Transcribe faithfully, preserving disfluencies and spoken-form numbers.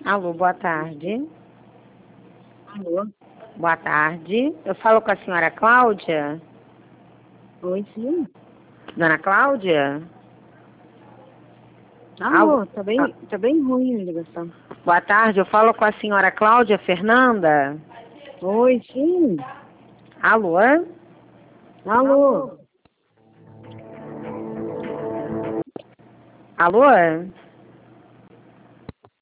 Alô, boa tarde. Alô? Boa tarde. Eu falo com a senhora Cláudia? Oi, sim. Dona Cláudia? Alô, Alô? tá bem, tá bem ruim a ligação. Boa tarde, eu falo com a senhora Cláudia Fernanda? Oi, sim. Alô? Alô? Alô?